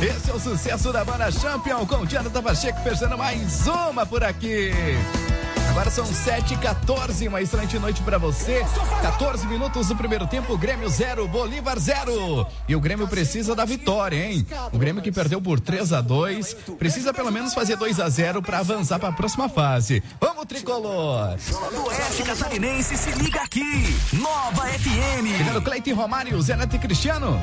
Esse é o sucesso da banda Champion com Jonathan Pacheco fechando mais uma por aqui. Agora são 7h14, uma excelente noite pra você. 14 minutos do primeiro tempo, Grêmio 0, Bolívar 0. E o Grêmio precisa da vitória, hein? O Grêmio que perdeu por 3-2, precisa pelo menos fazer 2-0 pra avançar pra próxima fase. Vamos, tricolor! Do Oeste Catarinense, se liga aqui. Nova FM. Chegando Cleiton Romário, Zé Neto e Cristiano.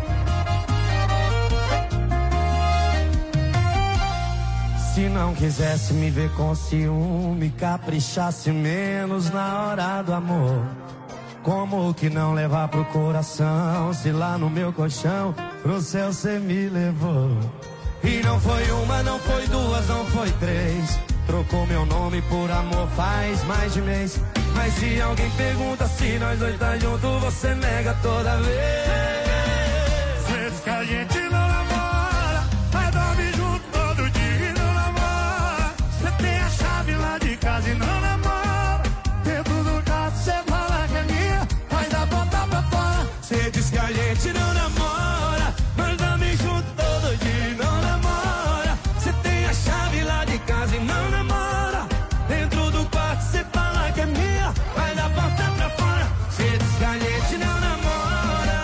Se não quisesse me ver com ciúme, caprichasse menos na hora do amor. Como que não levar pro coração, se lá no meu colchão, pro céu cê me levou. E não foi uma, não foi duas, não foi três. Trocou meu nome por amor faz mais de mês. Mas se alguém pergunta se nós dois tá junto, você nega toda vez. Cê diz que a gente não namora, mas dorme junto todo dia. Tem a chave lá de casa e não namora. Dentro do carro cê fala que é minha, mas dá volta pra fora. Cê diz que a gente não namora, mas dorme junto todo dia e não namora. Cê tem a chave lá de casa e não namora. Dentro do quarto cê fala que é minha, mas dá volta pra fora. Cê diz que a gente não namora.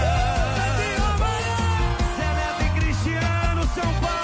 Zé Neto e Cristiano, São Paulo.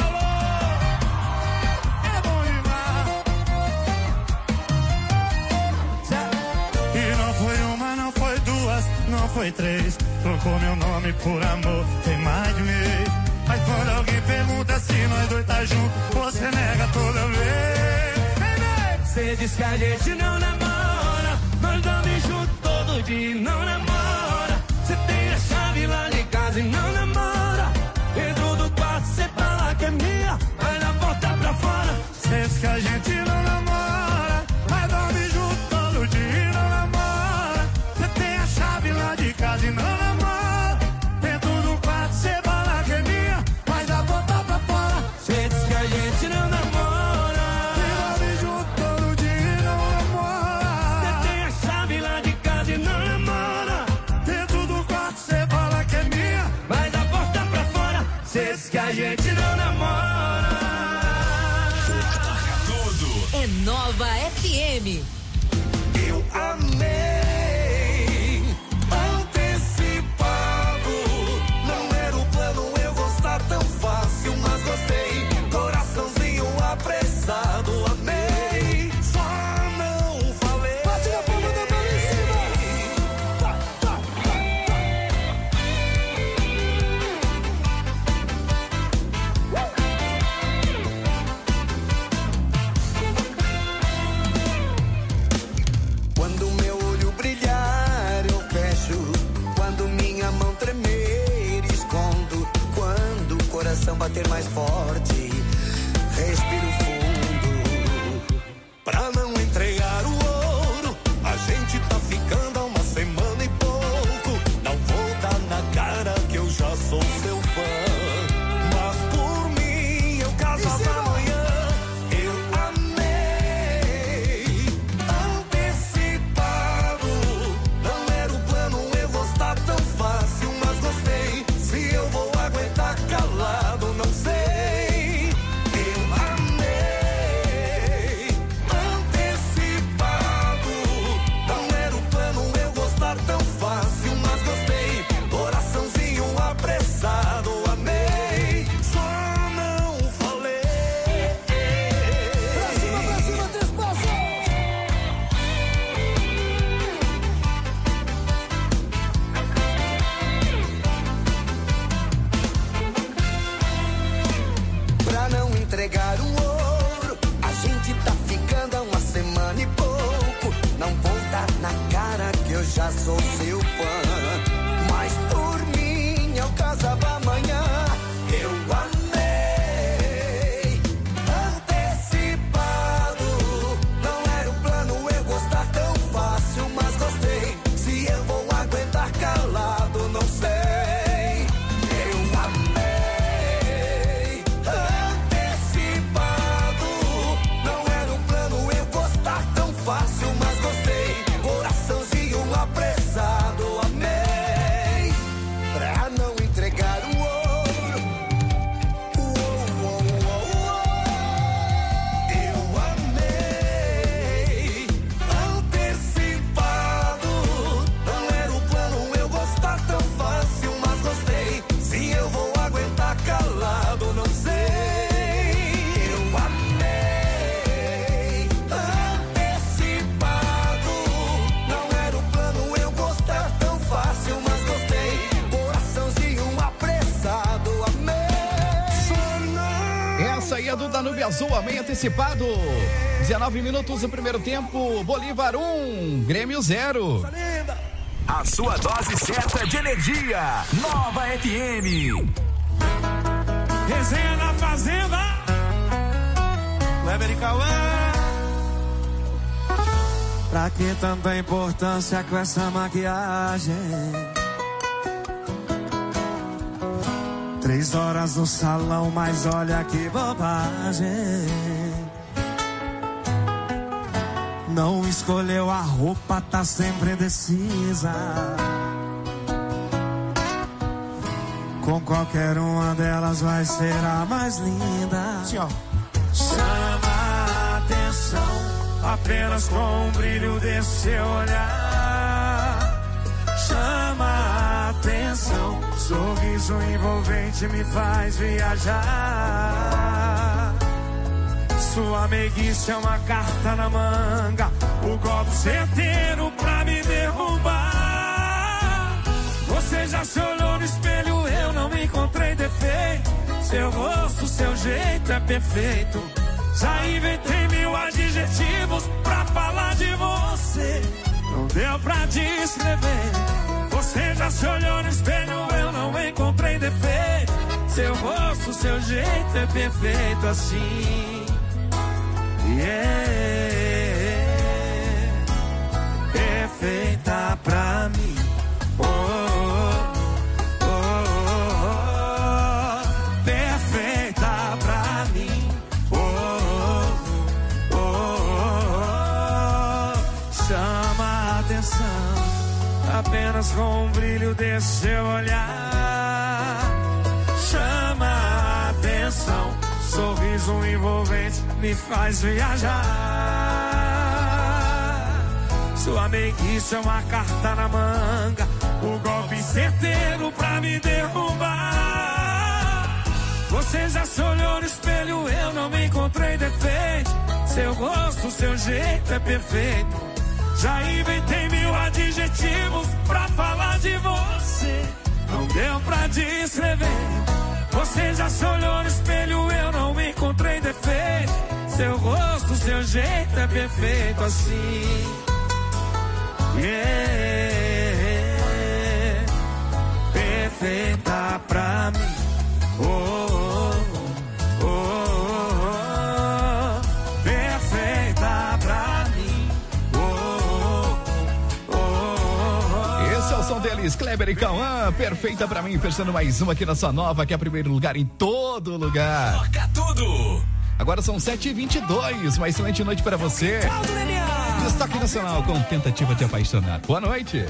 Não foi três, trocou meu nome por amor, tem mais de mês. Mas quando alguém pergunta se nós dois tá junto, você nega toda vez. Cê diz que a gente não namora, nós dorme junto todo dia e não namora. Cê tem a chave lá de casa e não namora. Dentro do quarto cê fala que é minha, mas na porta pra fora. Cê diz que a gente não namora, mas dorme junto todo dia e não namora. Cê tem a chave lá de casa e não namora. Dentro do quarto cê fala que é minha, mas a volta pra fora. Cê diz que a gente não namora, dorme junto todo dia e não namora. Cê tem a chave lá de casa e não namora. Dentro do quarto cê fala que é minha, mas a volta pra fora. Cê diz que a gente não namora. Tudo é Nova FM. Eu amei. Bater mais forte, respiro fundo, pra não entregar o ouro. A gente tá ficando há uma semana e pouco. Não vou dar na cara que eu já sou seu fã, mas por mim eu casava amanhã. Eu amei, antecipado. Não era o plano eu gostar tão fácil, mas gostei. Se eu vou aguentar calado, não sei. Eu amei, antecipado. Não era o plano eu gostar tão fácil, mas gostei. Coraçãozinho apressado, amei. Só não falei. Pra cima, despaço. Pra não entregar o ouro, a gente tá ficando há uma semana e pouco. Não vou dar na cara que eu já sou seu fã, mas por mim eu casava amanhã. Eu amei, antecipado. Não era o plano eu gostar tão fácil, mas gostei. Se eu vou aguentar calado, não sei. Eu amei, antecipado. Não era o plano eu gostar tão fácil, mas gostei. Coraçãozinho apressado, amei. Ganha do Danúbio Azul, amém antecipado. 19 minutos do primeiro tempo. Bolívar 1, Grêmio 0. A sua dose certa de energia. Nova FM. Resenha na Fazenda. Kleber e Cauã. Pra que tanta importância com essa maquiagem? 3 horas no salão, mas olha que bobagem. Não escolheu a roupa, tá sempre indecisa. Com qualquer uma delas vai ser a mais linda. Sim, ó. Chama a atenção apenas com o brilho desse seu olhar. Chama a atenção, sorriso envolvente me faz viajar. Sua meiguice é uma carta na manga, o golpe certeiro pra me derrubar. Você já se olhou no espelho, eu não encontrei defeito. Seu rosto, seu jeito é perfeito. Já inventei 1000 adjetivos pra falar de você. Não deu pra descrever. Você já se olhou no espelho, eu não encontrei defeito. Seu rosto, seu jeito é perfeito assim. Perfeita pra mim. Oh, oh, oh, oh, oh. Perfeita pra mim. Oh, oh, oh, oh. Chama a atenção apenas com o brilho desse seu olhar. Chama a atenção, sorriso envolvente me faz viajar. Sua meiguice é uma carta na manga, o golpe certeiro pra me derrubar. Você já se olhou no espelho, eu não encontrei defeito. Seu rosto, seu jeito é perfeito. Já inventei 1000 adjetivos pra falar de você. Não deu pra descrever. Você já se olhou no espelho, eu não encontrei defeito. Seu rosto, seu jeito é perfeito assim. Perfeita pra mim. Oh, oh, oh, oh. Perfeita pra mim. Oh, oh, oh. Esse é o som deles, Kleber e Cauã. Perfeita pra mim, fechando mais uma aqui na sua nova, que é primeiro lugar em todo lugar. Toca tudo. Agora são 7h22, uma excelente noite pra você. Destaque nacional com tentativa de apaixonar. Boa noite.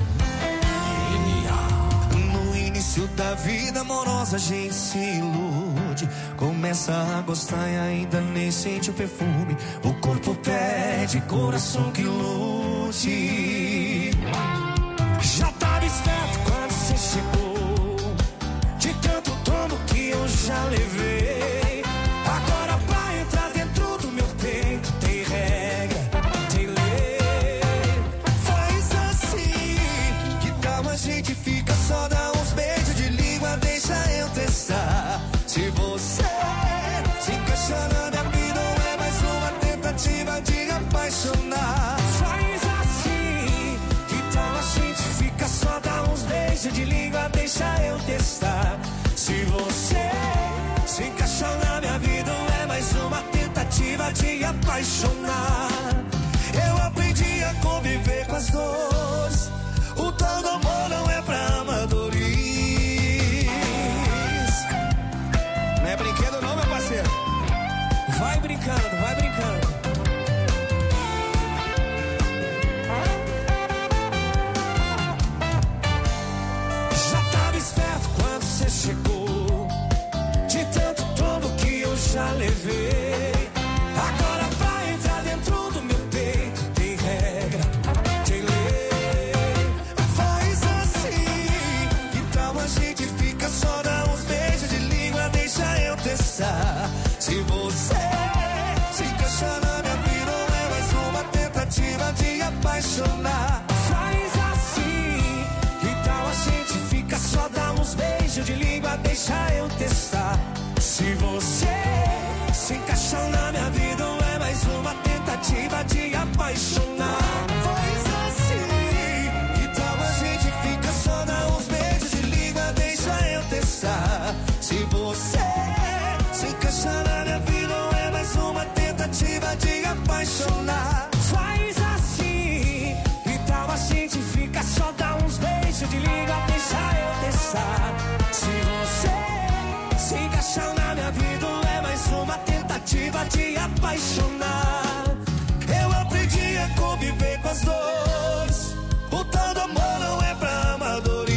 No início da vida amorosa a gente se ilude, começa a gostar e ainda nem sente o perfume. O corpo pede, coração que lute. Já tava esperto quando você chegou, de tanto tomo que eu já levei. Agora pra entrar dentro do meu peito tem regra, tem lei. Faz assim, que tal a gente fica só dá uns beijos de língua, deixa eu testar. Se você se encaixa na minha vida, não é mais uma tentativa de apaixonar. Faz assim, que tal a gente fica só dá uns beijos de língua, deixa eu testar. Se você se encaixa na minha vida, não é mais uma tentativa de apaixonar. Eu aprendi a conviver com as dores, o tal do amor não é pra amadores. Não é brinquedo não, meu parceiro. Vai brincando, vai brincando. Já tava esperto quando você chegou, de tanto tombo que eu já levei. Agora pra entrar dentro do meu peito tem regra, tem lei. Faz assim, que tal a gente fica só dá uns beijos de língua, deixa eu testar. Se você se encaixa na minha vida, não é mais uma tentativa de apaixonar. Faz assim, que tal a gente fica só dá uns beijos de língua, deixa eu testar. Se você se encaixar na minha vida ou é mais uma tentativa de apaixonar? Faz assim, que tal a gente fica só, dá uns beijos e liga, deixa eu testar. Se você se encaixar na minha vida ou é mais uma tentativa de apaixonar? Faz assim, que tal a gente fica só, dá uns beijos de liga, deixa eu testar. Se você se encaixar na minha vida é mais uma tentativa de apaixonar. Eu aprendi a conviver com as dores, o tal do amor não é pra amadores.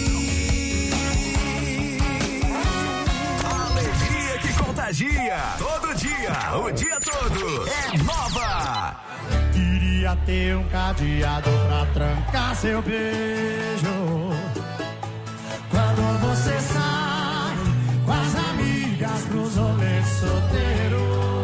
Alegria que contagia, todo dia, o dia todo, é Nova. Queria ter um cadeado pra trancar seu beijo. Quando você sai com as amigas pros rolês solteiro.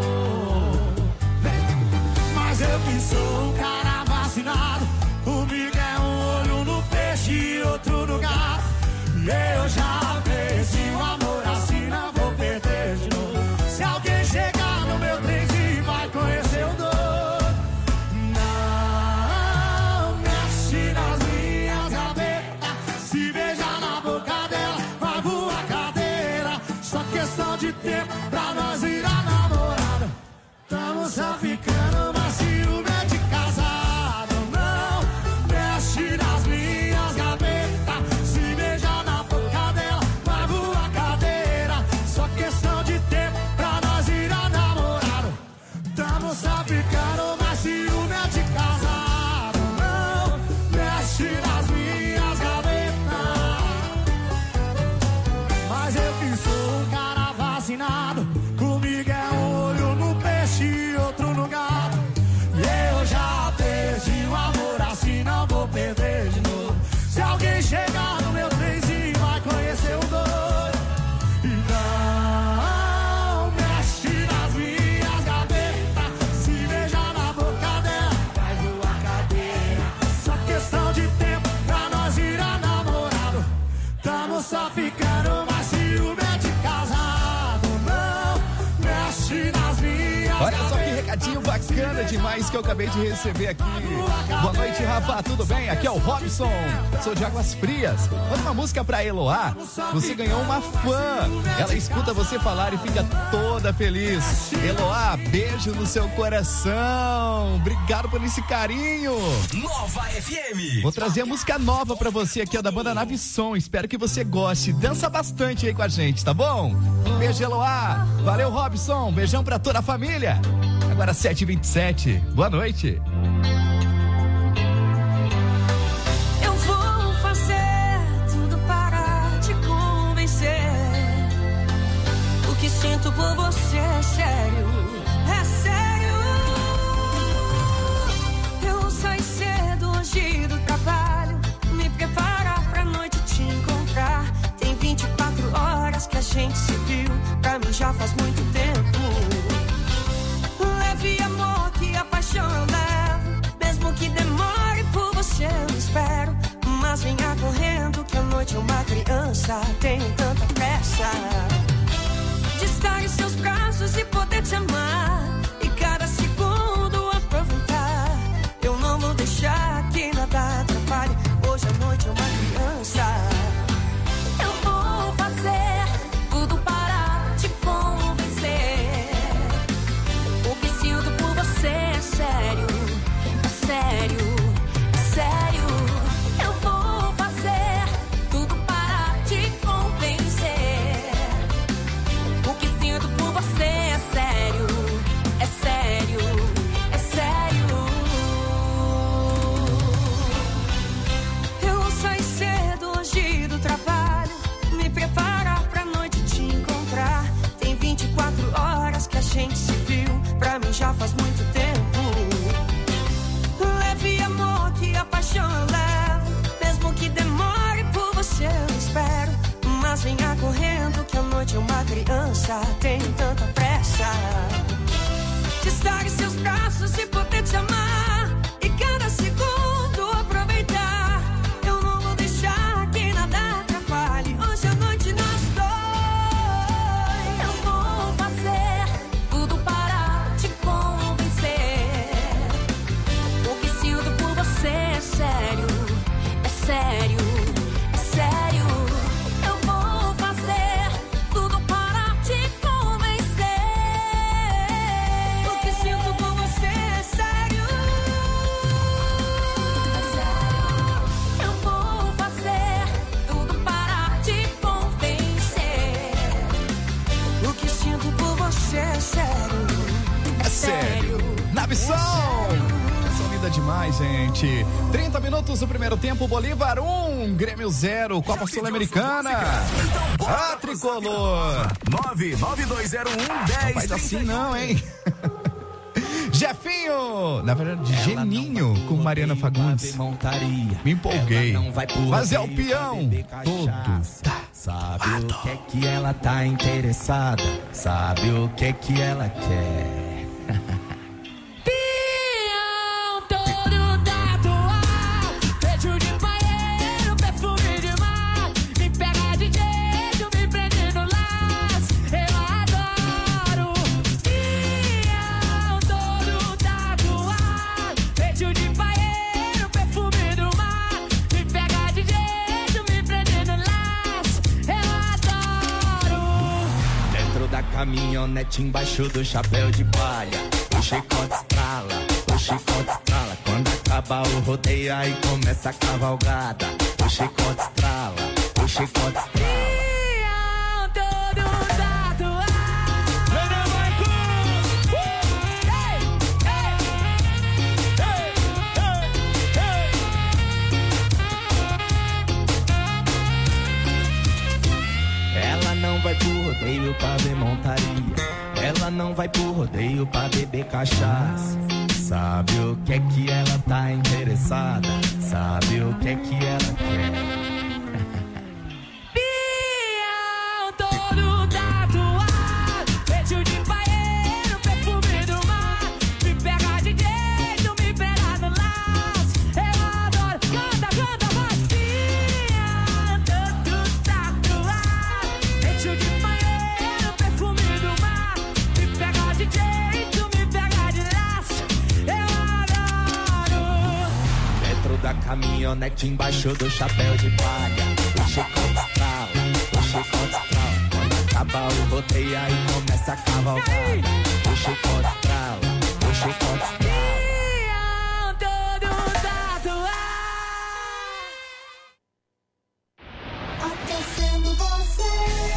Mas eu que sou um cara vacinado, comigo é um olho no peixe e outro no gato. E eu já perdi o amor, assim não vou perder de novo. Se alguém chegar no meu trenzinho vai conhecer o dono. Não mexe nas minhas gavetas, se beijar na boca dela vai voar cadeira. Só questão de tempo pra nós ir a namorada. Tamo só ficando, mas ciúme é de casado. Não mexe nas minhas gavetas, se beijar na boca dela vai voar cadeira. Só questão de tempo pra nós ir a namorada. Tamo só ficando, mas ciúme é de casado. Não mexe nas minhas gavetas. Mas eu que sou um cara vacinado, comigo é um olho no peixe e outro no gato. E eu já perdi o amor, assim não vou perder de novo. Se alguém chegar no meu trenzinho vai conhecer o doido. E não mexe nas minhas gavetas, se beijar na boca dela vai voar cadeira. Só questão de tempo pra nós ir a namorado. Tamo só ficando, mas ciúme é de casado. Não mexe nas minhas Olha só que gavetas. recadinho bacana demais que eu acabei de receber aqui. Boa noite, Rafa, tudo bem? Aqui é o Robson, sou de Águas Frias. Manda uma música pra Eloá. Você ganhou uma fã. Ela escuta você falar e fica toda feliz. Eloá, beijo no seu coração. Obrigado por esse carinho. Nova FM. Vou trazer a música nova pra você aqui, ó, da banda Nave Som. Espero que você goste. Dança bastante aí com a gente, tá bom? Beijo, Eloá. Valeu, Robson. Beijão pra toda a família. Agora 7h27. Boa noite. Eu vou fazer tudo para te convencer. O que sinto por você é sério, é sério. Eu saí cedo hoje do trabalho, me preparar pra noite te encontrar. Tem 24 horas que a gente se viu, pra mim já faz muito tempo. Leve amor que a paixão eu levo, mesmo que demore por você eu espero. Mas venha correndo que a noite é uma criança, tenho tanta pressa de estar em seus braços e poder te amar, e cada segundo aproveitar. Eu não vou deixar que nada atrapalhe, hoje a noite é uma criança. Eu vou fazer tudo para te convencer. O que sinto por você é sério, é sério, é sério. Eu vou fazer tudo para te convencer. O que sinto por você é sério, é sério, é sério. Eu saí cedo hoje do trabalho, me preparar pra noite te encontrar. Tem 24 horas que a gente se viu, pra mim já faz muito tempo. Leve amor que a paixão eu levo, mesmo que demore por você eu espero. Mas venha correndo que a noite é uma criança, tenho tanta pressa de estar em seus braços e poder te amar, e cada segundo aproveitar. Eu não vou deixar que nada atrapalhe, hoje à noite nós dois. Eu vou fazer você é sério. É sério. Nave Som. São linda demais, gente. 30 minutos do primeiro tempo. Bolívar 1, Grêmio 0. Copa Sul-Americana. A tricolor. 9920110. Não faz assim não, hein? Jefinho, na verdade, Geninho com Mariana Fagundes. Me empolguei. Mas é o peão todo. Sabe o que é que ela tá interessada? Sabe o que é que ela quer? Peão todo tatuado, peito de banheiro, perfume de mar. Me pega de jeito, me prende no laço. Eu adoro. Peão todo tatuado, peito de banheiro, perfume do mar. Me pega de jeito, me prende no laço. Eu adoro. Dentro da caminhonete, embaixo do chapéu de palha, o chicote estrala. Quando acaba o rodeio, aí começa a cavalgada. O chicote estrala. Peão todo tatuado. Ela não vai pro rodeio pra ver montaria. Ela não vai pro rodeio pra beber cachaça. Sabe o que é que ela tá interessada? Sabe o que é que ela quer? Peão todo tatuado, peito de banheiro, perfume do mar. Me pega de jeito, me pega no laço. Eu adoro. Canta, vai. Peão todo tatuado, peito de banheiro, perfume do mar. Me pega de jeito, me pega de laço. Eu adoro. Dentro da caminhonete, embaixo do chapéu de palha, o chicote estrala. Quando acaba o rodeio, aí começa a cavalgada. O chicote estrala. Peão todo tatuado. Aquecendo você.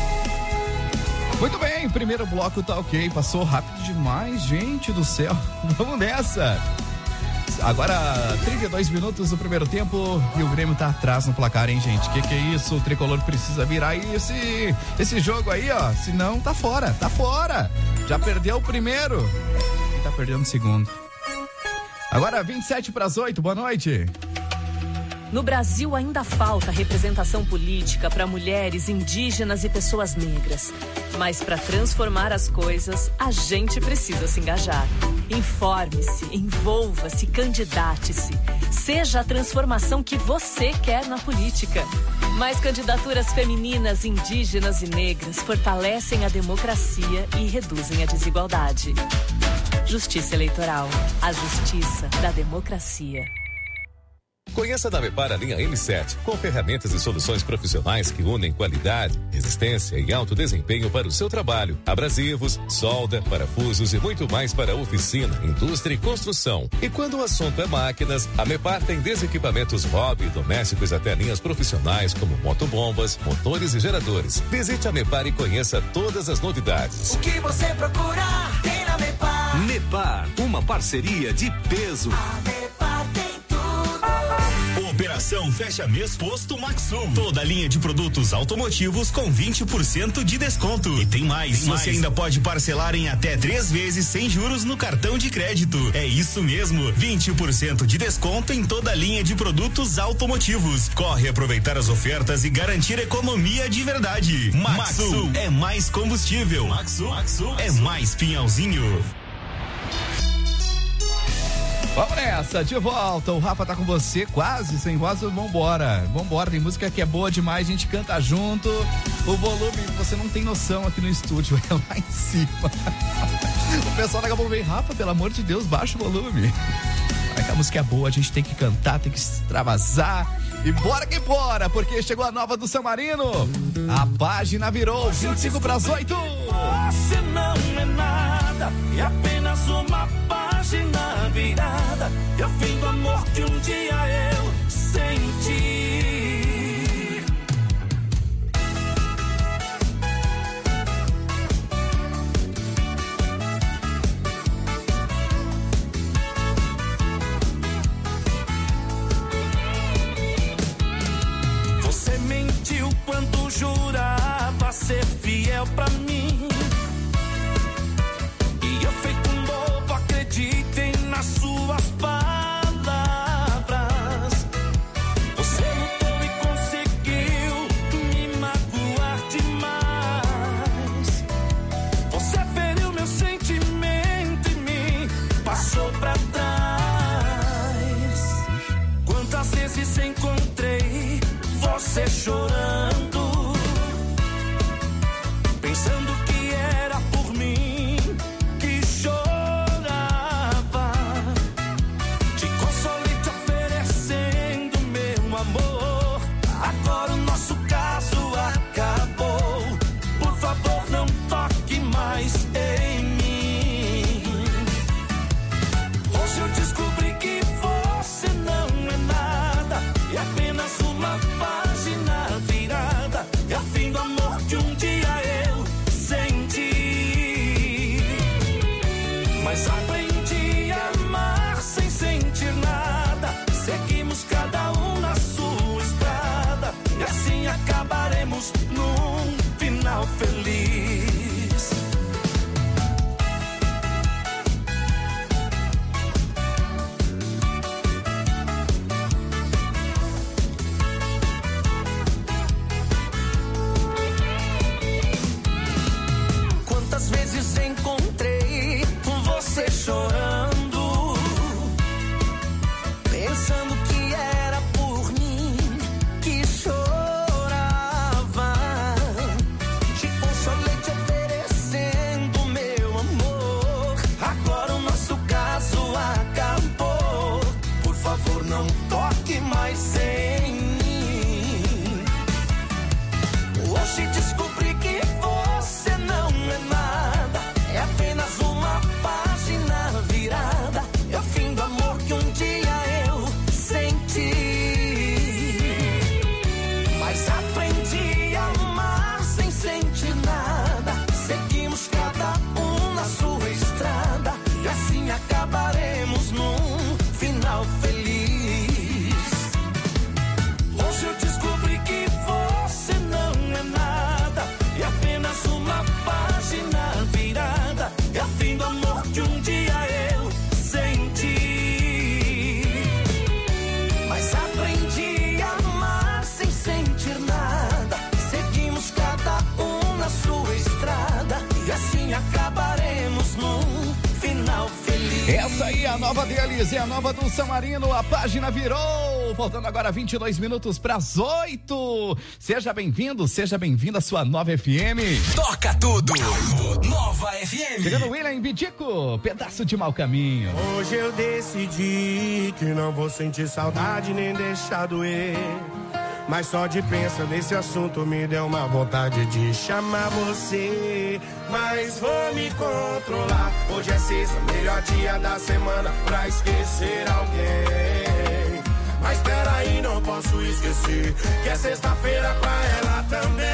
Muito bem, primeiro bloco tá ok. Passou rápido demais, gente do céu. Vamos nessa. Agora, 32 minutos do primeiro tempo e o Grêmio tá atrás no placar, hein, gente? Que é isso? O tricolor precisa virar esse jogo aí, ó. Senão tá fora. Já perdeu o primeiro e tá perdendo o segundo. Agora, 7:27, boa noite. No Brasil ainda falta representação política para mulheres, indígenas e pessoas negras. Mas para transformar as coisas, a gente precisa se engajar. Informe-se, envolva-se, candidate-se. Seja a transformação que você quer na política. Mais candidaturas femininas, indígenas e negras fortalecem a democracia e reduzem a desigualdade. Justiça Eleitoral. A justiça da democracia. Conheça da Mepar a linha M7, com ferramentas e soluções profissionais que unem qualidade, resistência e alto desempenho para o seu trabalho. Abrasivos, solda, parafusos e muito mais para oficina, indústria e construção. E quando o assunto é máquinas, a Mepar tem desde equipamentos hobby e domésticos até linhas profissionais como motobombas, motores e geradores. Visite a Mepar e conheça todas as novidades. O que você procura tem na Mepar. Mepar, uma parceria de peso. A Mepar tem tudo. Operação Fecha Mês Posto Maxum. Toda a linha de produtos automotivos com 20% de desconto. E tem mais. Você ainda pode parcelar em até 3 vezes sem juros no cartão de crédito. É isso mesmo, 20% de desconto em toda a linha de produtos automotivos. Corre aproveitar as ofertas e garantir economia de verdade. Maxum é mais combustível. Maxum é mais Pinhalzinho. Vamos nessa, de volta. O Rafa tá com você, quase sem voz. Vambora, tem música que é boa demais, a gente canta junto. O volume, você não tem noção aqui no estúdio, é lá em cima. O pessoal daqui a pouco vem, Rafa, pelo amor de Deus, baixa o volume. A música é boa, a gente tem que cantar, tem que extravasar. E bora que bora, porque chegou a nova do San Marino. A página virou 7:55. Você não é nada, é apenas uma página virada. É o fim do amor que um dia eu senti. fiel pra mim. E eu feito um bobo, acreditem nas suas palavras. Você lutou e conseguiu me magoar demais. Você feriu meu sentimento e me passou pra trás. Quantas vezes encontrei você chorando, pensando que era por mim que chorava. Te consolei te oferecendo meu amor. Agora o nosso caso acabou. Por favor, não toque mais em mim. Hoje eu descobri que você não é nada, é apenas uma página virada. É o fim do amor que um dia eu senti. Mas aprendi a amar sem sentir nada. Seguimos cada um na sua estrada, e assim acabaremos num final feliz. Quantas vezes encontrei você chorando, pensando que era por mim que chorava. Te consolei te oferecendo meu amor. Agora o nosso caso acabou. Por favor, não toque mais em mim. Hoje descobri que você não é nada, é apenas uma página virada. É o fim do amor que um dia eu senti. Mas aprendi a amar sem sentir nada. Seguimos cada um na sua estrada, e assim acabaremos num final feliz. Hoje eu descobri que você não é nada, é apenas uma página virada. É o fim do amor que um dia eu senti. Mas aprendi a amar sem sentir nada. Seguimos cada um na sua estrada, e assim acabaremos num final feliz. Essa aí é a nova deles, é a nova do San Marino, a página virou. Faltando agora 22 minutos para as 8. Seja bem-vindo, seja bem-vinda à sua Nova FM. Toca tudo. Nova FM. Chegando William Bidico, pedaço de mau caminho. Hoje eu decidi que não vou sentir saudade nem deixar doer. Mas só de pensar nesse assunto me deu uma vontade de chamar você. Mas vou me controlar. Hoje é sexta, melhor dia da semana pra esquecer alguém. Mas peraí, não posso esquecer que é sexta-feira pra ela também.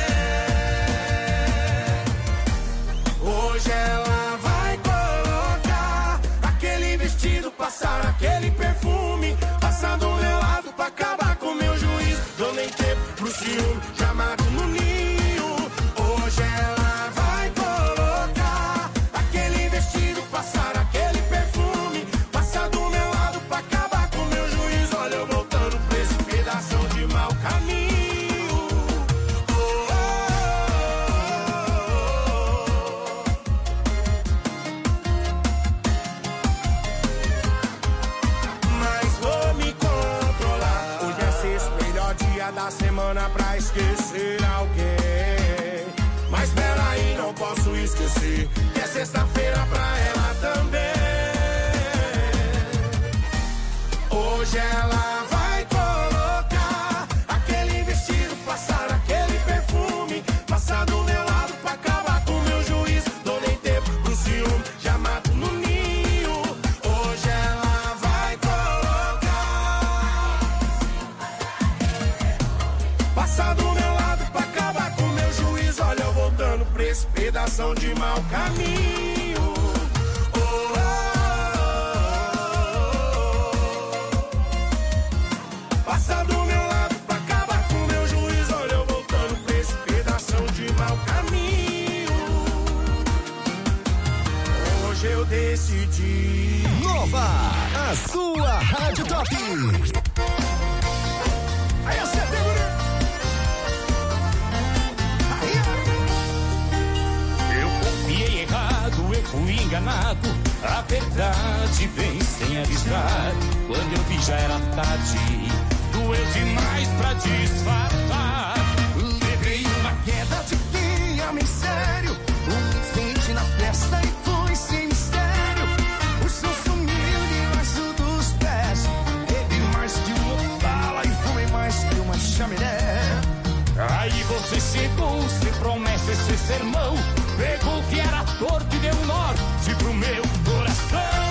Hoje ela vai colocar aquele vestido, passar aquele perfume, passar do meu lado pra acabar com meu juízo. Dou nem tempo pro ciúme, já mato no ninho. Hoje ela vai colocar aquele vestido, passar aquele perfume, passar do meu lado pra acabar com meu juízo. Olha eu voltando pra esse pedaço de mau caminho. Da semana pra esquecer alguém. Mas peraí, não posso esquecer que é sexta-feira pra ela também. Hoje ela vai colocar aquele vestido, passar aquele perfume, passar do meu lado pra acabar com meu juízo. Dou nem tempo pro ciúme, já mato no ninho. Hoje ela vai colocar, passar do meu lado pra acabar com meu juízo. Olha eu voltando pra esse pedação de mau caminho. Passar do meu lado pra acabar com meu juízo. Olha eu voltando pra esse pedação de mau caminho. decidir. Nova, a sua Rádio Top. Aí acertei, eu confiei errado, eu fui enganado. A verdade vem sem avisar. Quando eu vi já era tarde, doeu demais pra disfarçar. Levei uma queda de quem ama em sério, enfeite na festa e foi sem mistério. O som sumiu debaixo dos pés. Teve mais que uma bala e foi mais que uma chaminé. Aí você chegou, sem promessa esse sermão. Pegou o que era torto e deu um norte pro meu coração.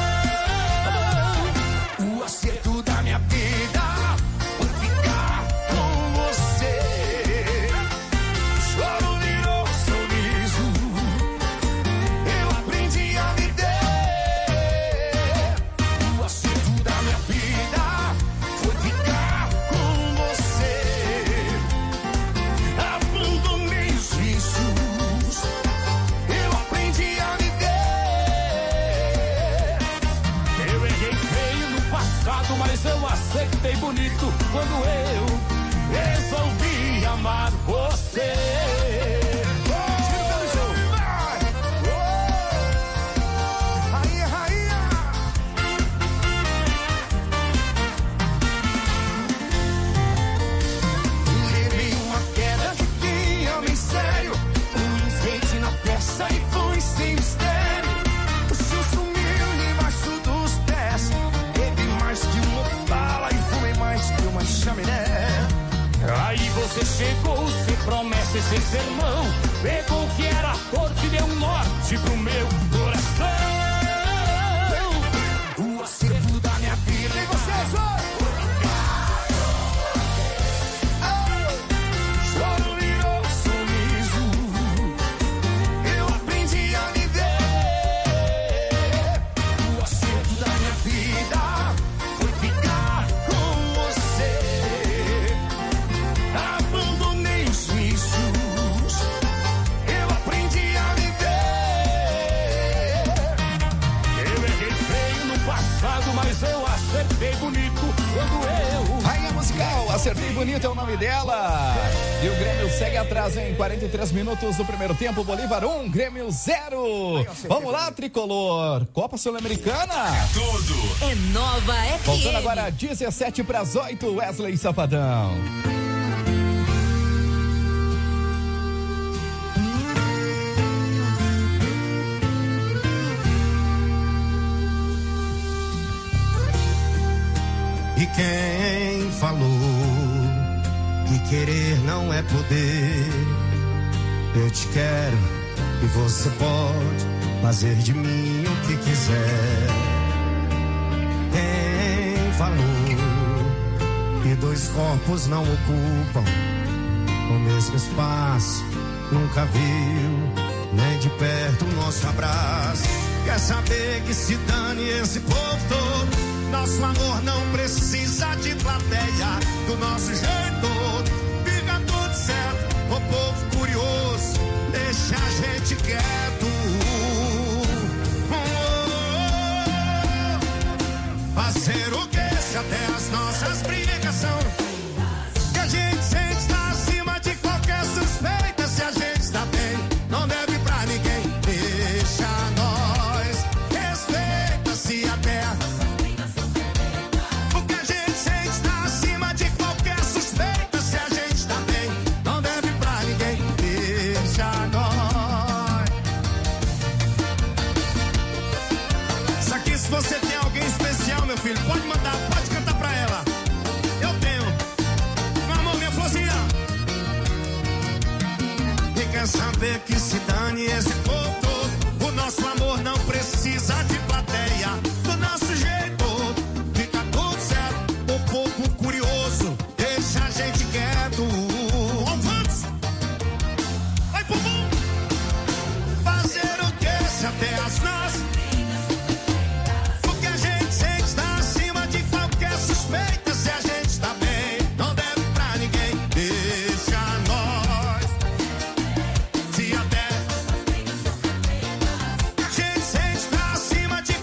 O acerto da minha vida foi ficar com você. O choro virou sorriso, eu aprendi a viver. O acerto da minha vida foi ficar com você. Abandonei os vícios, eu aprendi a viver. Eu errei feio no passado, mas eu acertei bonito quando eu resolvi amar você. Levei uma queda de quem ama em sério, enfeite na peça e foi sem mistério. O seu sumiu debaixo dos pés. Teve mais que uma bala e foi mais que uma chaminé. Aí você chegou, sem promessa e sem sermão. Pegou o que era torto e deu um norte pro meu coração. O acerto da minha vida. E vocês, choro virou sorriso, eu aprendi a viver. O acerto da minha vida foi ficar com você. Abandonei os vícios, eu aprendi a viver. Eu errei feio no passado, mas eu acertei bonito quando eu... Rainha Musical, acertei bonito é o nome dela. E o Grêmio segue atrás em 43 minutos do primeiro tempo. Bolívar 1, Grêmio 0. Vamos lá, tricolor. Copa Sul-Americana. Tudo. É Nova FM. Voltando agora 17 para as 8, Wesley Safadão. E quem falou que querer não é poder? Eu te quero e você pode fazer de mim o que quiser. Quem falou que dois corpos não ocupam o mesmo espaço? Nunca viu nem de perto o nosso abraço. Quer saber que se dane esse povo todo? Nosso amor não precisa de plateia. Do nosso jeito fica tudo certo. O povo curioso deixa a gente quieto. Fazer o que se até as nossas brigas são que a gente sente estar acima de qualquer suspeita. Se a gente está bem, não deve pra ninguém. Deixa nós, respeita-se até. Você tem alguém especial, meu filho? Pode mandar, pode cantar pra ela. Eu tenho. Meu amor, minha florzinha. E quer saber que se dane esse povo todo? O nosso amor não precisa de plateia. Do nosso jeito fica tudo certo. O povo curioso deixa a gente quieto. Vamos! Vai, bumbum! Fazer o que se até as nossas suspeita. Se a gente está bem, não deve pra ninguém. Deixa nós, se até a gente sente pra cima de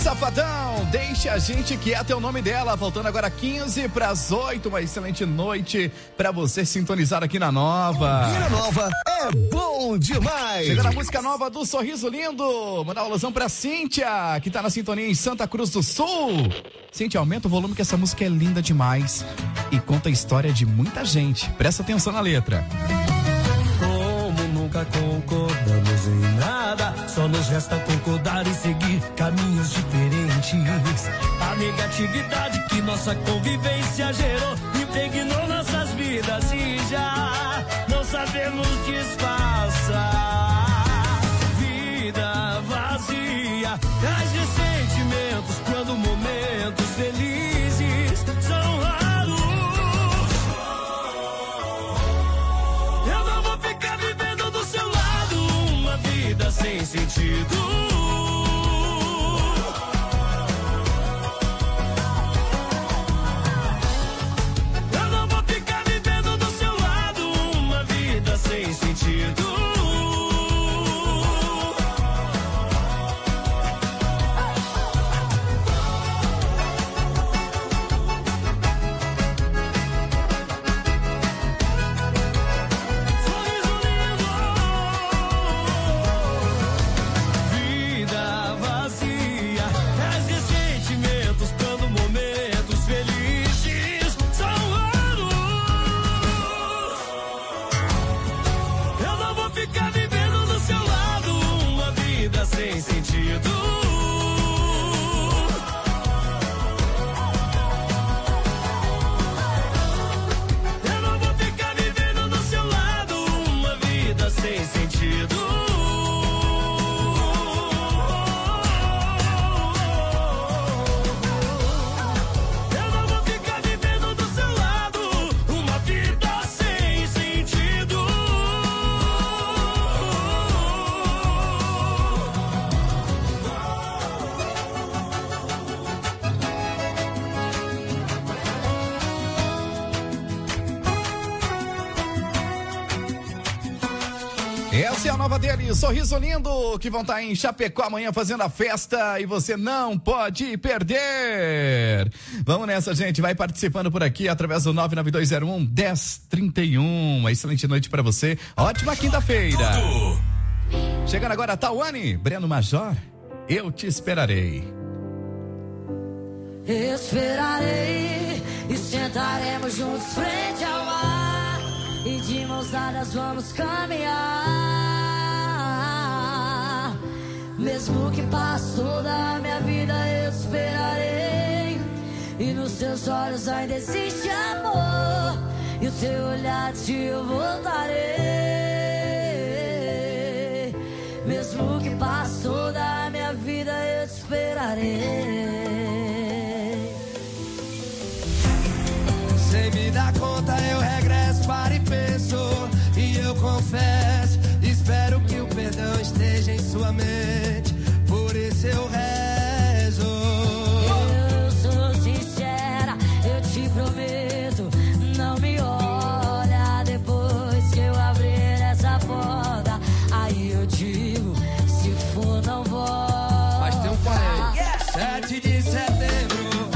Safadão, deixa a gente quieto é o nome dela. Faltando agora 7:15. Uma excelente noite pra você sintonizar aqui na Nova. Aqui na Nova é bom demais. Chegando a música nova do Sorriso Lindo. Mandar uma alusão pra Cíntia, que tá na sintonia em Santa Cruz do Sul. Cíntia, aumenta o volume que essa música é linda demais e conta a história de muita gente. Presta atenção na letra. Como nunca concordamos em nada, só nos resta concordar e seguir caminhos diferentes. A negatividade que nossa convivência gerou impregnou nossas vidas e já não sabemos disfarçar. Vida vazia, traz de sentimentos quando momentos felizes são raros. Eu não vou ficar vivendo do seu lado uma vida sem sentido. Essa é a nova dele, Sorriso Lindo, que vão estar em Chapecó amanhã fazendo a festa e você não pode perder. Vamos nessa, gente, vai participando por aqui através do 99201-1031. Uma excelente noite pra você, ótima quinta-feira. Chegando agora, Tawane, Breno Major, eu te esperarei. Esperarei e sentaremos juntos frente ao mar e de mãos dadas vamos caminhar. Mesmo que passe toda a minha vida eu esperarei e nos teus olhos ainda existe amor e o teu olhar de eu voltarei. Mesmo que passe toda a minha vida eu te esperarei. Sem me dar conta eu regresso para e penso e eu confesso, espero que o perdão esteja em sua mente, por isso eu rezo. Eu sou sincera, eu te prometo, não me olha depois que eu abrir essa porta, aí eu digo, se for não volta. Mas tem um porém, 7 de setembro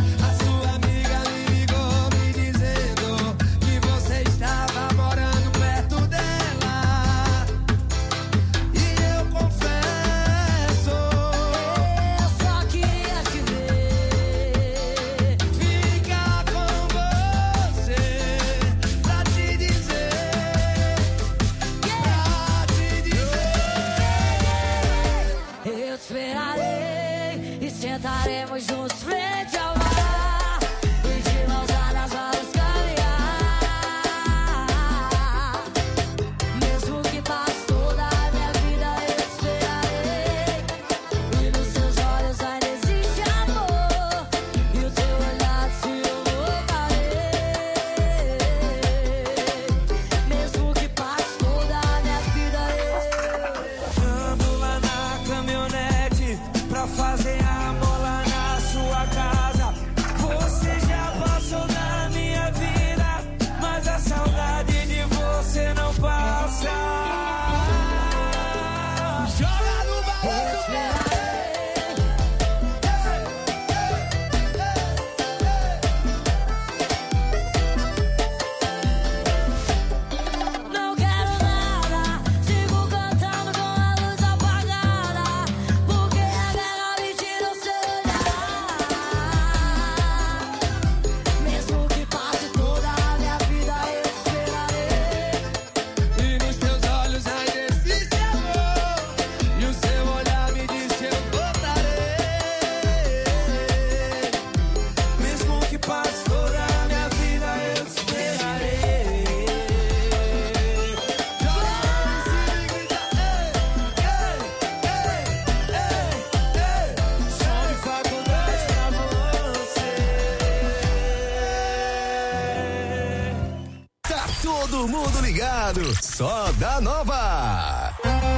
sentaremos juntos frente ao mar e de mãos dadas vamos caminhar. Mesmo que passe toda a minha vida eu esperarei e nos seus olhos ainda existe amor e o teu olhar se eu voltarei. Mesmo que passe toda a minha vida eu ando lá na caminhonete pra fazer amor lá na sua só da Nova.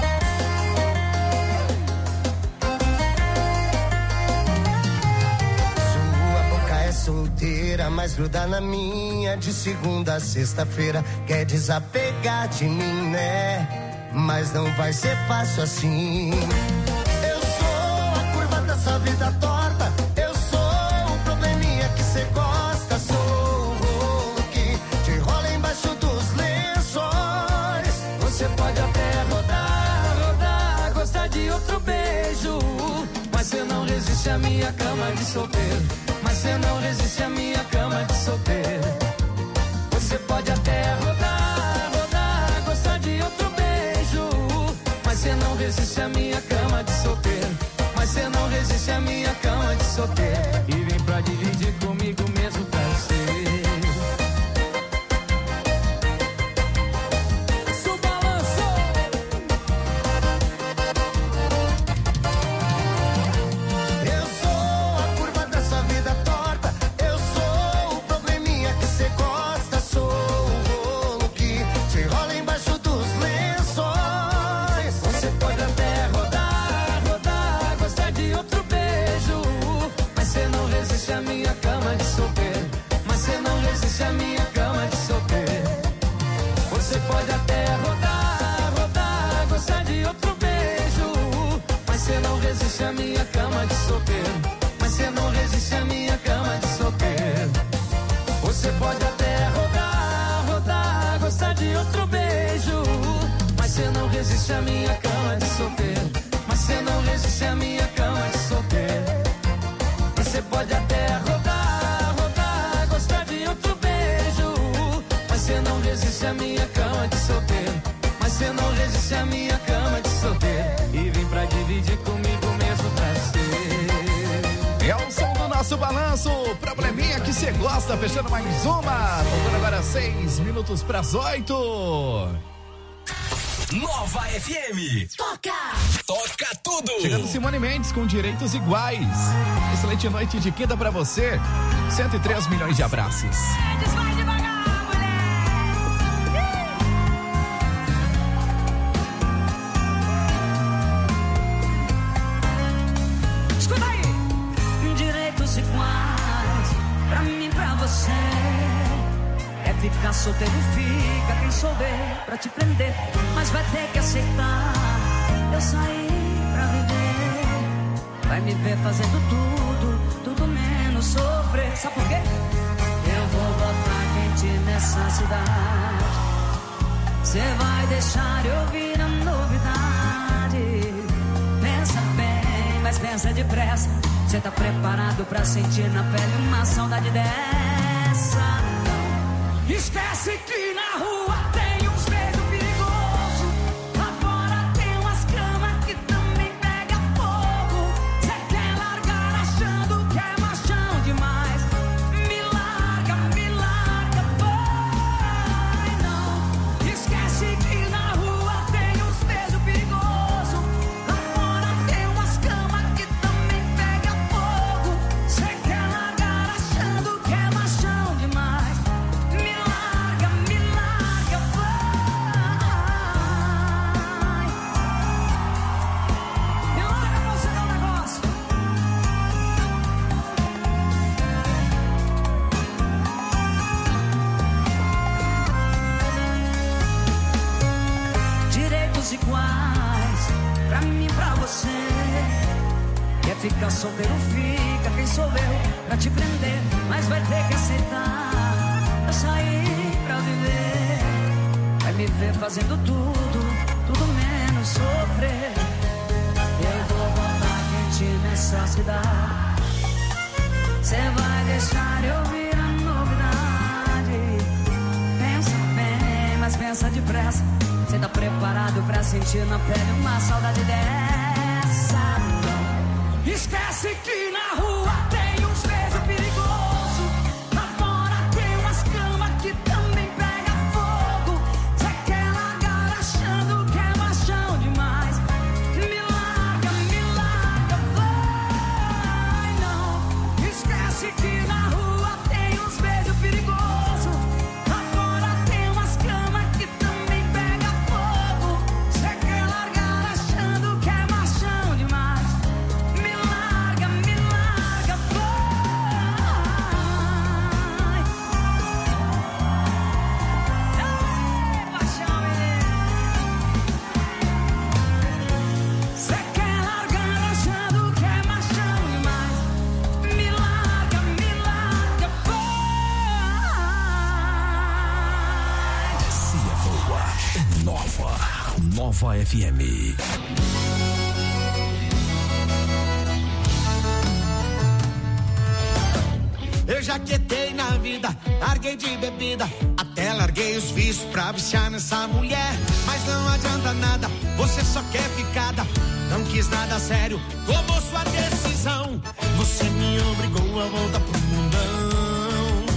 Solteira, mas gruda na minha de segunda a sexta-feira. Quer desapegar de mim, né? Mas não vai ser fácil assim. Eu sou a curva dessa vida torta. Eu sou o probleminha que cê gosta. Sou o rolo que te rola embaixo dos lençóis. Você pode até rodar, gostar de outro beijo, mas cê não resiste à minha cama de solteiro. Mas cê não resiste à minha cama de solteiro. Você pode até rodar, gostar de outro beijo, mas cê não resiste à minha cama de solteiro. Mas cê não resiste à minha cama de solteiro. E vem pra dividir comigo mesmo parceiro. A minha cama de solteiro, mas cê não resiste à minha cama de solteiro. Você pode até rodar, gostar de outro beijo, mas cê não resiste à minha cama de solteiro. Mas cê não resiste à minha cama de solteiro. Você pode até rodar, gostar de outro beijo, mas cê não resiste à minha cama de solteiro. Mas cê não resiste à minha cama de solteiro. E vem pra dividir comigo mesmo prazer. É o som do nosso balanço, probleminha que você gosta, fechando mais uma. Faltando agora 6 minutos pras 8. Nova FM. Toca tudo. Chegando Simone Mendes com direitos iguais. Excelente noite de quinta pra você. 103 milhões de abraços. Vai devagar, mulher. Escuta aí. Direitos iguais pra mim e pra você. É ficar solteiro, fica quem souber pra te prender. Mas vai ter que aceitar. Eu saí pra viver. Vai me ver fazendo tudo menos sofrer. Sabe por quê? Eu vou botar quente nessa cidade. Cê vai deixar eu ouvir a novidade. Pensa bem, mas pensa depressa. Cê tá preparado pra sentir na pele uma saudade dessa? Esquece que na rua tem uns beijos perigosos. Lá fora tem umas camas que também pega fogo. Cê quer largar achando que é machão demais. Me larga, vai não. Esquece que na rua tem uns beijos perigosos. Lá fora tem umas camas que também pega fogo. Cê quer largar achando que é machão demais. Me larga, vai. Me larga pra você dar um negócio. Direitos iguais pra mim e pra você. Quer ficar solteiro, fica quem sou eu pra te prender. Mas vai ter que aceitar. Eu saí pra viver. Vai me ver fazendo tudo menos sofrer. Eu vou botar quente nessa cidade. Cê vai deixar eu ouvir a novidade. Pensa bem, mas pensa depressa. Cê tá preparado pra sentir na pele uma saudade dessa? Não. Esquece que na rua tem uns beijos perigosos. Lá fora tem umas camas que também pega fogo. Cê quer largar achando que é machão demais. Me larga, vai não. Esquece que na rua tem uns beijos perigosos. Lá fora tem umas camas que também pega Nova FM. Eu já quietei na vida, larguei de bebida, até larguei os vícios pra viciar nessa mulher. Mas não adianta nada, você só quer ficada. Não quis nada sério, tomou sua decisão. Você me obrigou a voltar pro mundão.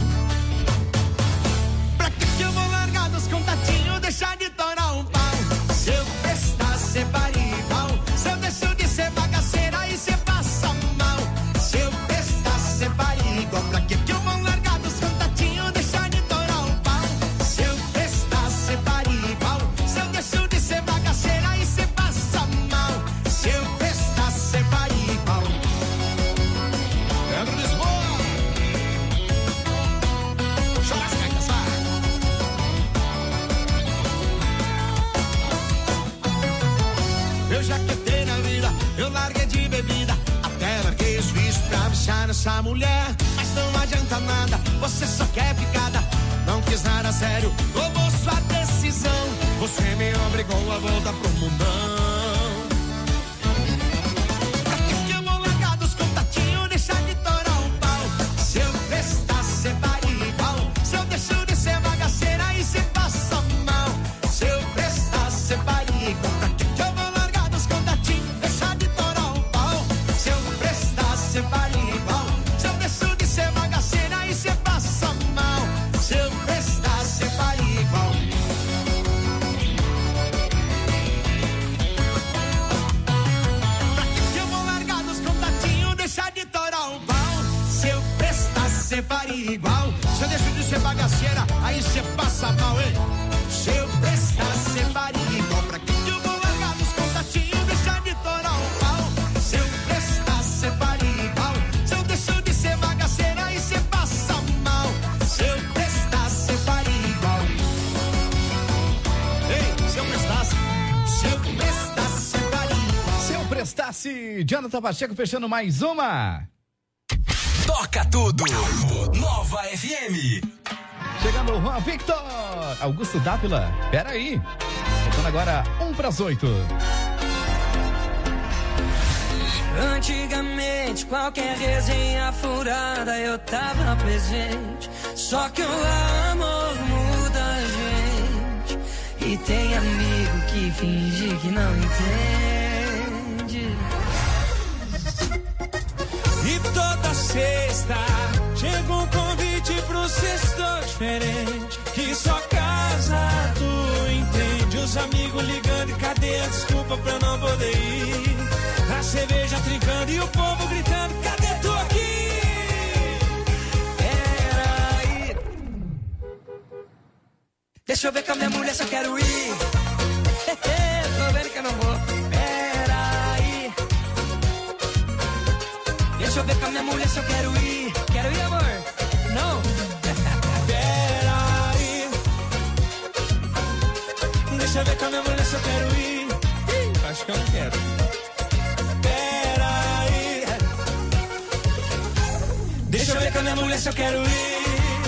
Pra que eu vou largar dos contatinhos, deixar de torar um pau? Se eu prestar, cê faria igual. Se eu deixo de ser bagaceira, aí cê passa mal. Se eu prestar, cê faria igual. Pra que eu vou largar dos contatinhos, deixar de torar um pau? Se eu prestar, cê faria igual. Se eu deixo de ser bagaceira, aí cê passa mal. Se eu prestar, cê faria igual. Pedro Lisboa, chora as cartas, vai. Eu já quitei na vida, eu larguei de bebida, até larguei os vícios pra viciar nessa mulher. Mas não adianta nada, você só quer picada. Não quis nada sério, tomou sua decisão. Você me obrigou a voltar pro mundão. Pra que eu vou largar dos contatinhos, deixar de torar um pau? Se eu prestar, cê faria igual. Se eu deixo de ser bagaceira, aí cê passa mal. Se eu prestar, cê faria igual. Pra que eu vou largar dos contatinhos, deixar de torar um pau? Se eu prestar, cê faria igual. Se eu deixo de ser bagaceira, aí cê passa mal. Se eu prestar, cê faria igual. Pra que eu vou largar dos contatinhos, deixar de torar um pau? Se eu prestar, cê faria igual. Se eu deixo de ser bagaceira, aí cê passa mal, hein? Se eu prestar, cê faria igual. Pra que eu vou largar dos contatinhos, deixar de torar um pau? Se eu prestar, cê faria igual. Se eu deixo de ser bagaceira, aí cê passa mal. Se eu prestar, cê faria igual. Ei, se eu prestasse, cê faria igual. Se eu prestasse, Jonathan Pacheco fechando mais uma. Toca tudo. Nova FM. Chegando o Juan Victor. Augusto Dávila, peraí. Faltando agora 7:50. Antigamente, qualquer resenha furada eu tava presente. Só que o amor muda a gente. E tem amigo que finge que não entende. E toda sexta chega um convite pro sexto diferente, que só casado entende. Os amigos ligando e cadê a desculpa pra não poder ir? A cerveja trincando e o povo gritando, cadê tu aqui? Peraí, deixa eu ver com a minha mulher se eu quero ir. Tô vendo que eu não vou. Peraí, deixa eu ver com a minha mulher se eu quero ir. Quero ir, amor? Não? Peraí, deixa eu ver com a minha mulher se eu quero ir. Acho que eu não quero. Peraí, deixa eu ver com a minha mulher se eu quero ir.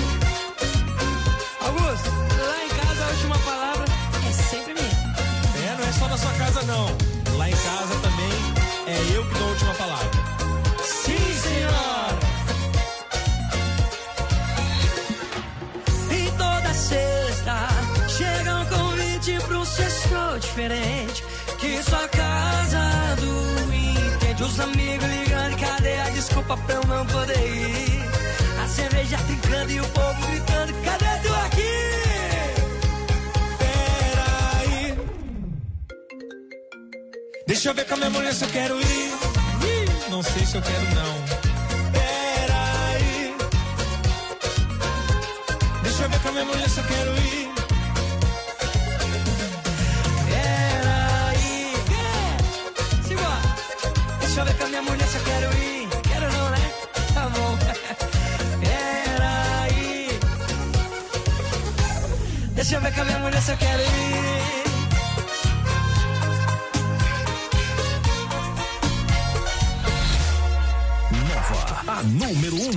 Augusto, lá em casa a última palavra é sempre minha. Não é só na sua casa não. Lá em casa também é eu que dou a última palavra. Sim, senhor. E toda sexta chega um convite pro sexto diferente, que só casado entende. Os amigos ligando, cadê a desculpa pra eu não poder ir? A cerveja trincando e o povo gritando, cadê tu aqui? Peraí, deixa eu ver com a minha mulher se eu quero ir. Não sei se eu quero não. Peraí, deixa eu ver com a minha mulher se eu quero ir. Peraí, simbora. Deixa eu ver com a minha mulher se eu quero ir. Quero não, né? Tá bom. Peraí, deixa eu ver com a minha mulher se eu quero ir. A número 1.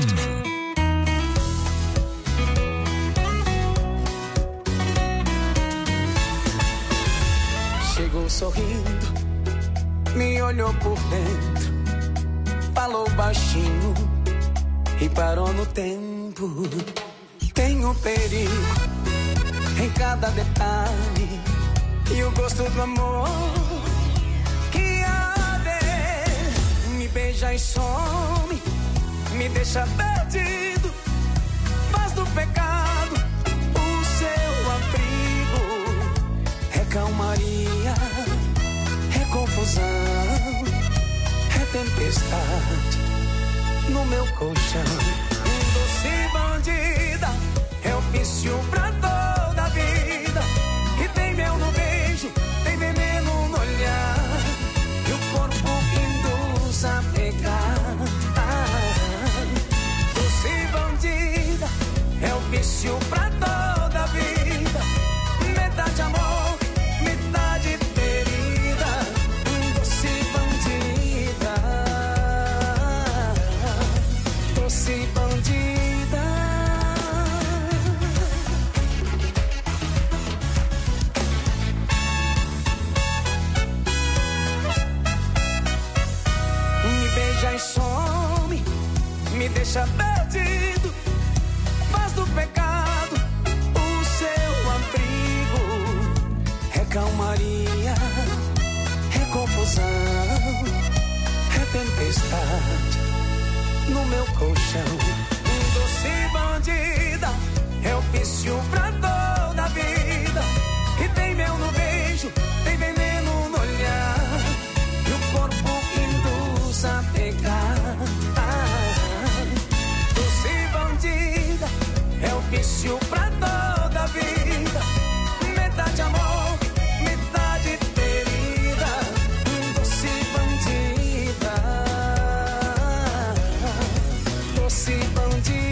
Chegou sorrindo, me olhou por dentro, falou baixinho e parou no tempo. Tem um perigo em cada detalhe e o gosto do amor que arde. Me beija e some, me deixa perdido, faz do pecado o seu abrigo. É calmaria, é confusão, é tempestade no meu colchão. Doce bandida, é o vício pra toda a vida. E tem mel no beijo, tem veneno no olhar, e o corpo induz a pegar. Doce bandida, é o vício pra toda a vida. Metade amor, metade ferida. Doce bandida, doce bandida. E some, me deixa perdido, faz do pecado o seu abrigo. É calmaria, é confusão, é tempestade no meu colchão. Doce bandida, é o vício pra toda a vida. E tem mel no beijo, tem veneno no olhar, e o corpo induz a pegar. Doce bandida, é o vício pra toda a vida. Metade amor, metade ferida. Doce bandida, doce bandida.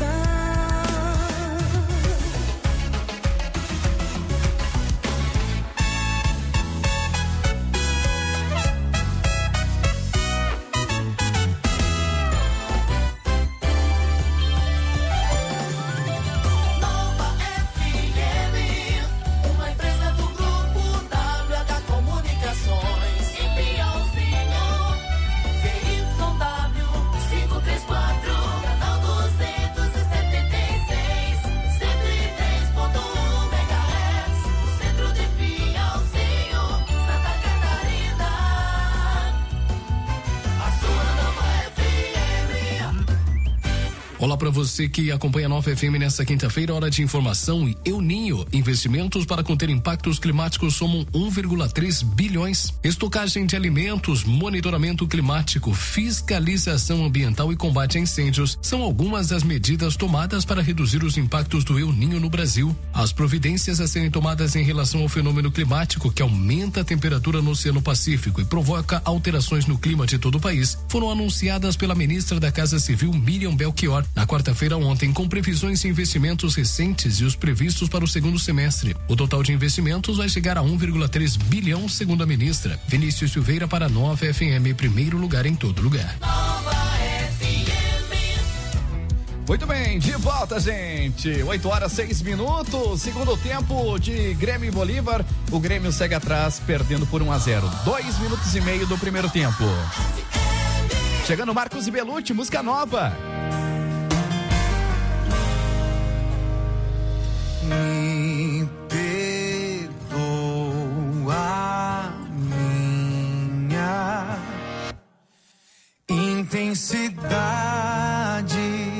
Olá para você que acompanha a Nova FM nesta quinta-feira, hora de informação. E El Ninho, investimentos para conter impactos climáticos somam 1,3 bilhões. Estocagem de alimentos, monitoramento climático, fiscalização ambiental e combate a incêndios são algumas das medidas tomadas para reduzir os impactos do El Ninho no Brasil. As providências a serem tomadas em relação ao fenômeno climático que aumenta a temperatura no Oceano Pacífico e provoca alterações no clima de todo o país foram anunciadas pela ministra da Casa Civil, Miriam Belchior, na quarta-feira ontem, com previsões de investimentos recentes e os previstos para o segundo semestre. O total de investimentos vai chegar a 1,3 bilhão, segundo a ministra. Vinícius Silveira para Nova FM, primeiro lugar em todo lugar. Muito bem, de volta, gente. 8 horas 6 minutos, segundo tempo de Grêmio e Bolívar. O Grêmio segue atrás, perdendo por 1-0. 2 minutos e meio do primeiro tempo. Chegando Marcos e Belucci, música nova. Me perdoa minha intensidade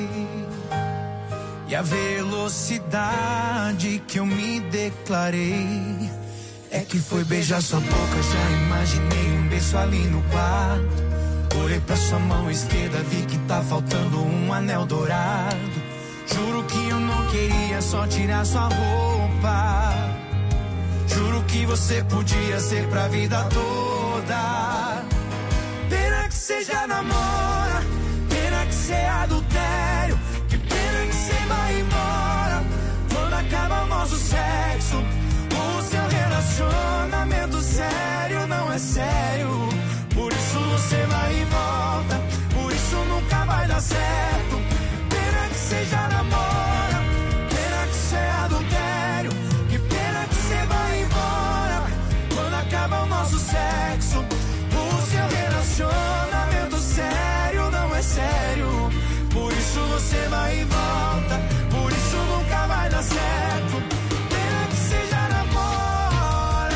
e a velocidade que eu me declarei. É que foi beijar sua boca, já imaginei um beijo ali no quarto. Olhei pra sua mão esquerda, vi que tá faltando um anel dourado. Juro que eu não queria só tirar sua roupa. Juro que você podia ser pra vida toda. Pena que você já namora, pena que você é adultério. Que pena que você vai embora quando acaba o nosso sexo. O seu relacionamento sério não é sério. Por isso você vai e volta, por isso nunca vai dar certo. Pena que você já namora, pena que você é adultério. Que pena que você vai embora quando acaba o nosso sexo. O seu relacionamento sério não é sério. Por isso você vai e volta, por isso nunca vai dar certo. Pena que você já namora.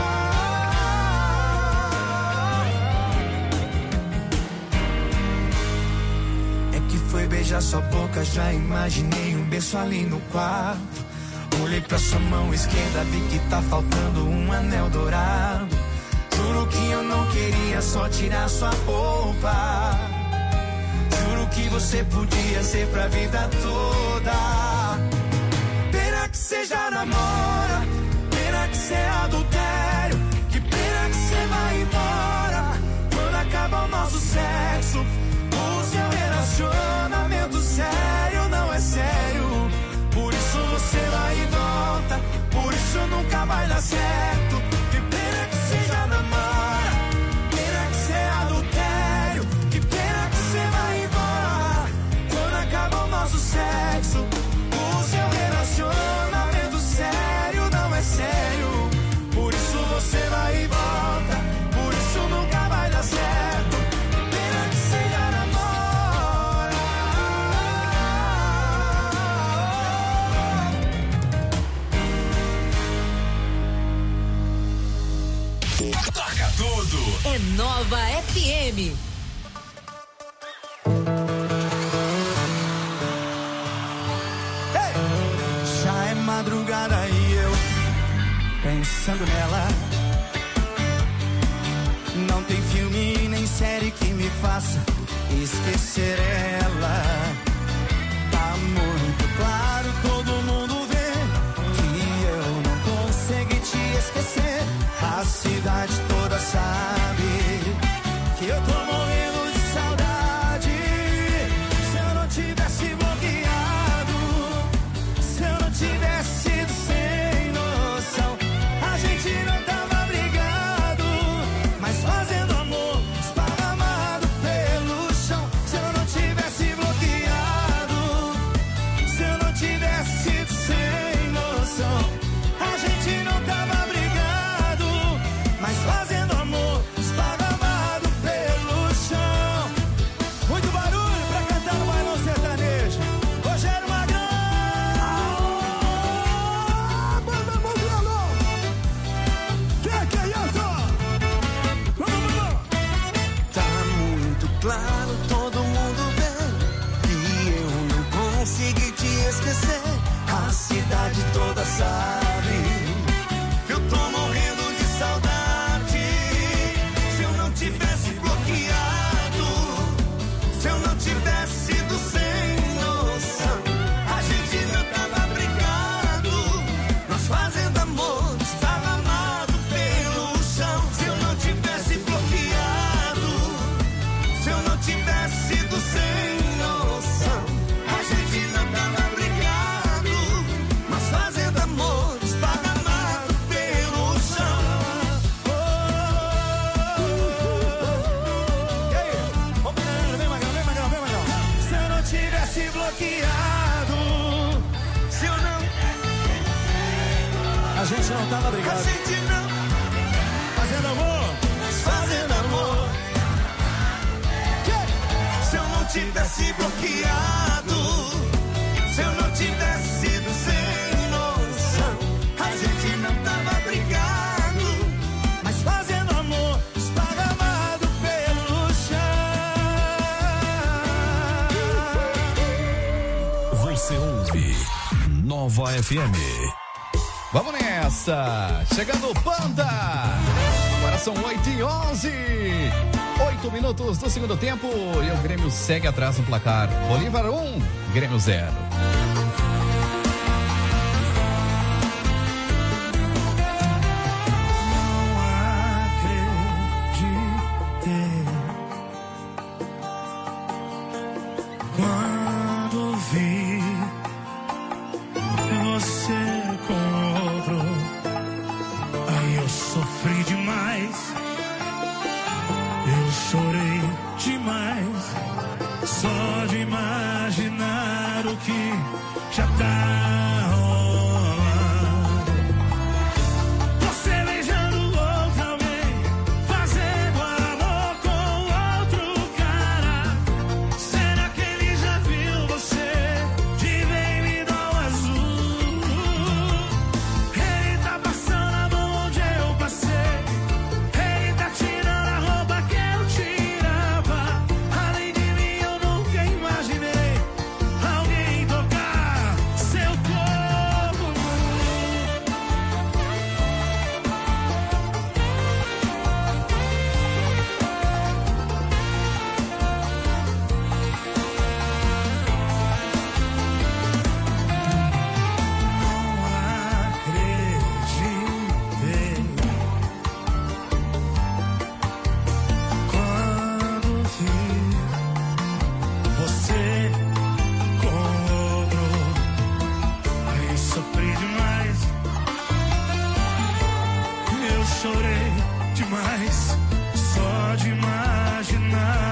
É que foi beijar sua boca, já imaginei um beijo ali no quarto. Olhei pra sua mão esquerda, vi que tá faltando um anel dourado. Juro que eu não queria só tirar sua roupa. Juro que você podia ser pra vida toda. Pena que você já namora, pena que você é adultério. Que pena que você vai embora quando acaba o nosso sexo. O seu relacionamento sério não é sério. Por isso você vai e volta, por isso nunca vai dar certo. Que pena que você já namora, pena que você é adultério. Que pena que você vai embora quando acaba o nosso sexo. O seu relacionamento sério não é sério. Por isso você vai e volta, por isso nunca vai dar certo. Que pena que você já namora. Toca tudo. É Nova FM. Já é madrugada e eu pensando nela. Não tem filme nem série que me faça esquecer ela. Tá muito claro, todo mundo vê que eu não consegui te esquecer. A cidade toda sabe que eu tô morrendo de saudade. Se eu não tivesse bloqueado, se eu não tivesse sido sem noção, a gente não tava brigado, mas fazendo amor esparramado pelo chão. Se eu não tivesse bloqueado, se eu não tivesse sido sem noção, a gente não tava brigado, mas fazendo amor esparramado pelo chão. Muito barulho pra cantar no bailão sertanejo. Rogério Magrão. Banda no violão. Que é isso? Vamos. Tá muito claro, todo mundo vê que eu não consegui te esquecer. A cidade toda sabe que eu tô morrendo de saudade. Se eu não tivesse bloqueado, se eu não tivesse sido sem noção, a gente não tava brigado, nós fazendo amor esparramado pelo chão. Se eu não tivesse bloqueado, se eu não tivesse sido sem noção, a gente não tava brigado, mas fazendo amor esparramado pelo chão. Vem, Magrão. Se eu não tivesse bloqueado, se eu não... A gente não tava brigado. A gente não... Fazendo amor, fazendo amor. Se eu não tivesse bloqueado, se eu não tivesse sido sem noção, a gente não tava brigado, mas fazendo amor esparramado pelo chão. Você ouve Nova FM. Vamos nessa! Chegando o Panda! Agora são 8h11. 8 minutos do segundo tempo e o Grêmio segue atrás no placar. Bolívar 1, Grêmio 0. Quando vi você com outro, aí eu sofri demais, eu chorei demais, só de imaginar o que já tá rolando. Você beijando outra alguém, demais, só de imaginar.